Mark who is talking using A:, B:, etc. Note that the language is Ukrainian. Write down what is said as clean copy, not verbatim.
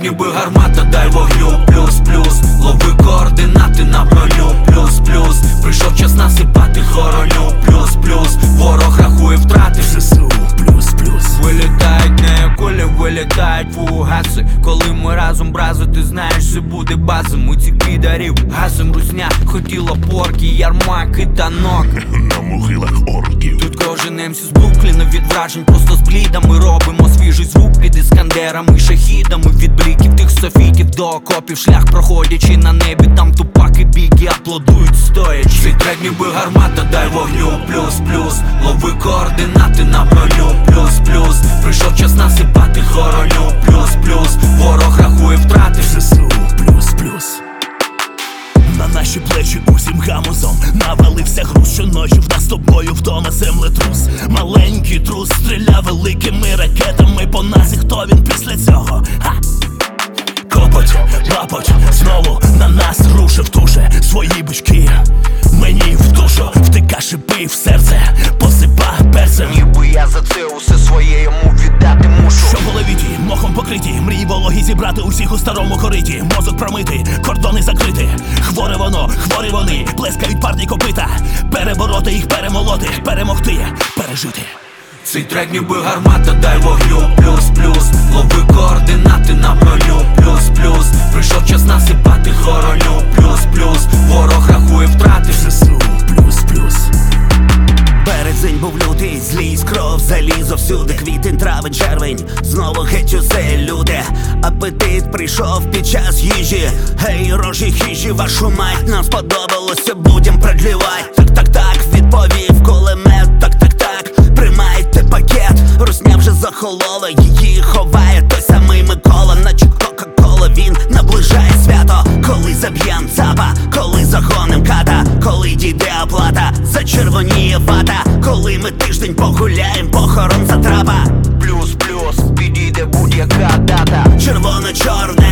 A: ніби гармата, дай вогню. Плюс-плюс, лови координати на броню. Плюс-плюс, прийшов час насипати хороню. Плюс-плюс, ворог рахує втрати.
B: ЗСУ плюс-плюс.
A: Вилітають не кулі, вилітають фугаси. Коли ми разом брази, ти знаєш, це буде база. Ми цих підарів гасим, русня хотіла порки, ярмак і танок.
B: На могилах орків.
A: Тут кожен МС з Брукліна від вражень просто з блідами. Робимо свіжий звук під іскандерами, шахідами. Від бліків тих софітів до окопів, шлях проходячи на небі. Там тупак і біги аплодують стоячи. Цей трек ніби гармата, дай вогню. Плюс-плюс, лови координати на броню. Плюс-плюс, прийшов час насипати хороню. Плюс-плюс, ворог рахує втрати.
B: ЗСУ плюс-плюс. На наші плечі усім гамузом навалився груз. Щоночі в нас з тобою вдома землетрус. Маленький трус стріля великими ракетами по нас. І хто він після цього? Ха! Копоть, лапоть, знову на нас рушив туше свої бички. Мені в душу втика шипи в серце, посипа перцем.
A: Ніби я за це усе своє йому віддати мушу.
B: Що в голові ті, мохом покриті, мрії вологі зібрати усіх у старому кориті. Мозок промити, кордони закрити. Хворе воно, хворі вони, плескають парні копита. Перебороти їх, перемолоти, перемогти, пережити.
A: Цей трек ніби гармата, дай вогню. Плюс-плюс, лови координати на броню. Плюс-плюс, прийшов час насипати хороню. Плюс-плюс, ворог рахує втрати.
B: ЗСУ плюс-плюс.
C: Березень був лютий, злість, кров, залізо всюди. Квітень, травень, червень, знову геть усе люде. Апетит прийшов під час їжі. Гей, рожі хижі, вашу мать, нам сподобалося, будем продлівать. Так-так-так, відповів кулемет, так-так-так, приймайте пакет. Русня вже захолола, її ховає той самий Микола. Наче Кока-Кола, він наближає свято. Коли заб'єм цапа, коли загоним ката, коли дійде оплата, зачервоніє вата. Коли ми тиждень погуляєм, похорон затрапа.
A: Плюс-плюс, підійде будь-яка дата.
C: Червоно-чорне